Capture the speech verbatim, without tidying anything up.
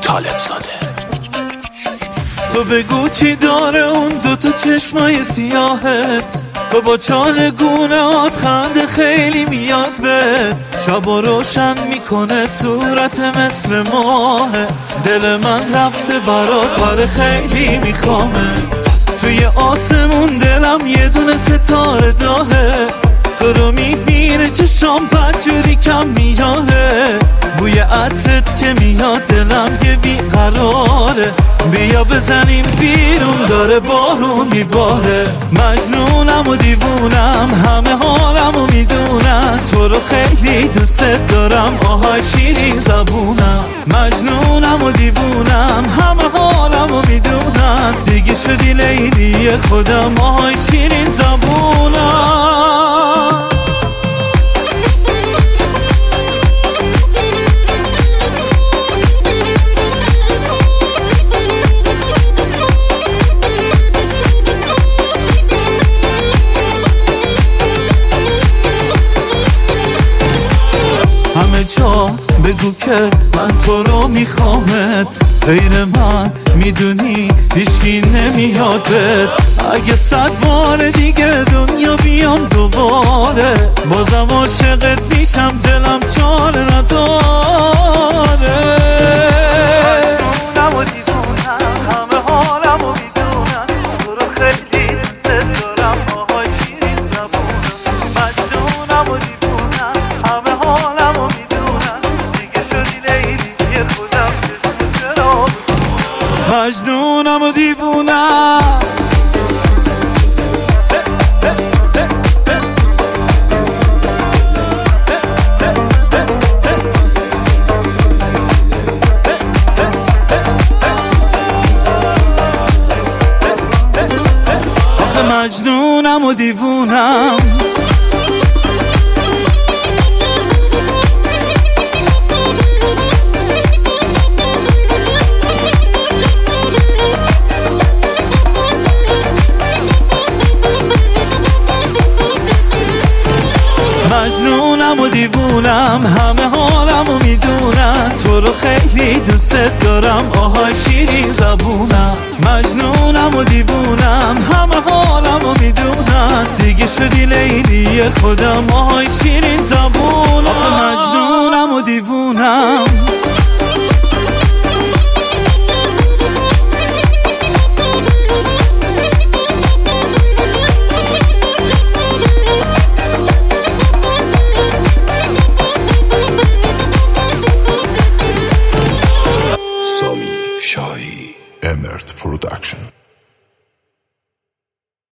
طالب زاده. تو بگو چی داره اون دوتا چشمای سیاهت، تو با چالگونهات خنده خیلی میاد به شبا روشن میکنه صورت مثل ماه. دل من رفته برات آره خیلی میخوامه، توی آسمون دلم یه دونه ستاره داهه، تو رو میبینه چشام بدجوری کم میاهه، بوی عطرت که میاد دلم یه بیقراره، بیا بزنیم بیرون داره بارون میباره. مجنونم و دیوونم همه حالم و میدونم، تو رو خیلی دوست دارم آهای شیرین زبونم. مجنونم و دیوونم همه حالم و میدونم، دیگه شدی لیلی خودم آهای شیرین زبونم. همه جا بگو که من تو رو میخوامت، غیر من میدونی هیچکی نمیادت. اگه صد بار دیگه دنیا بیام دوباره، بازم عاشقت میشم دلم چاره نداره. مجنونم و دیوونم همه حالم و میدونم، تو رو خیلی دوست دارم آهای شیرین زبونم. مجنونم و دیوونم همه حالم و میدونم، دیگه شدی لیلی خودم چرا. مجنونم و دیوونم مجنونم و دیوونم. مجنونم و دیوونم همه حالم و میدونم، تو رو خیلی دوست دارم آهای شیرین زبونم. مجنونم و دیوونم همه حالم و میدونم، دیگه شدی لیلی خودم آهای شیرین زبونم. مجنونم و دیوونم. Shahi Emert Production.